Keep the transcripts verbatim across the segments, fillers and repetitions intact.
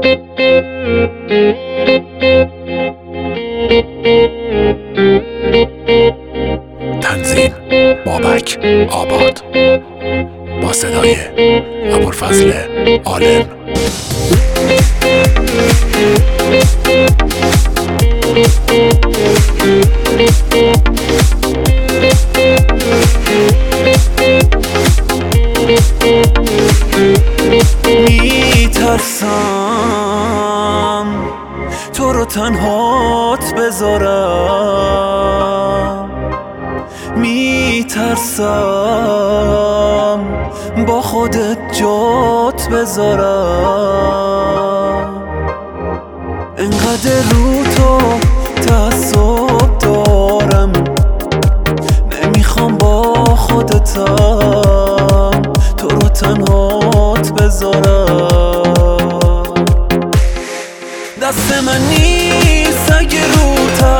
تنظیم بابک آباد با صدای ابوالفضل عالم. میترسم تو رو تنهات بذارم، میترسم با خودت جات بذارم. انقدر رو تو تعصب دارم، نمیخوام با خودتم تو رو تنهات بذارم. دست من نیست اگه رو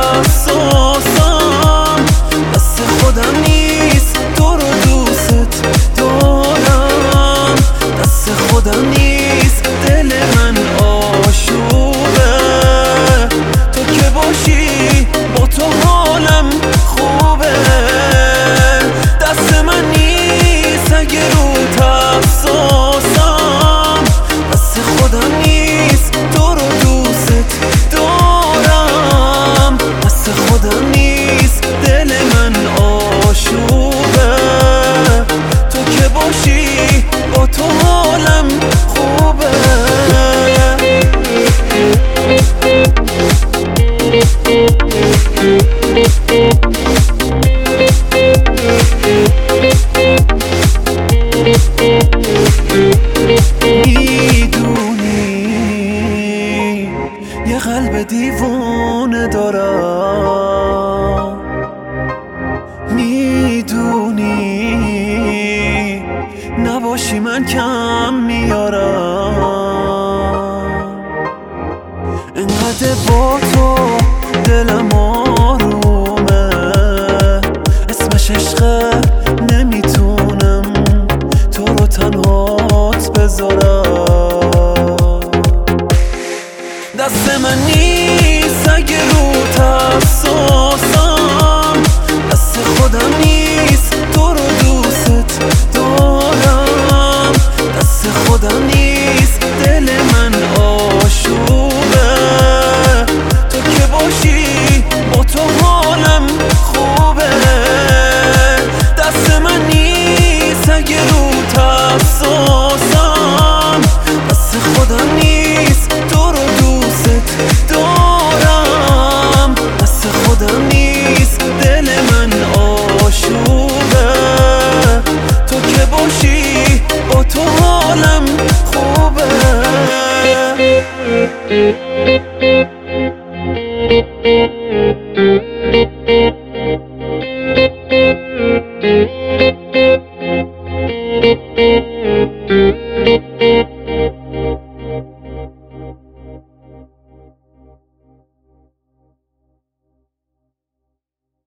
حساسم، دست خودم نیست تو رو دوست دارم، دست خودم نیست دل من آشوبه. تو که باشی با تو حالم خوبه. دست من نیست اگه رو حساسم، دست خودم نیست تو رو دوست دارم، دست خودم نیست دل من آشوبه. تو که باشی با تو حالم خوبه. میدونی یه قلب دیوونه دارم، میدونی نباشی من کم میارم. انقدر با تو دلم آرومه، اسمش عشقه، نمیتونم تو رو تنهات بذارم. دست من نیست اگه رو حساسم، دست خودم نیست تو رو دوست دارم، دست خودم نیست دل من آشوبه. تو که باشی با تو حالم خوبه. دست من نیست اگه رو حساسم، دست خودم نیست تو رو دوست دارم، دست خودم نیست دل من آشوبه. تو که باشی با تو حالم خوبه. Thank you.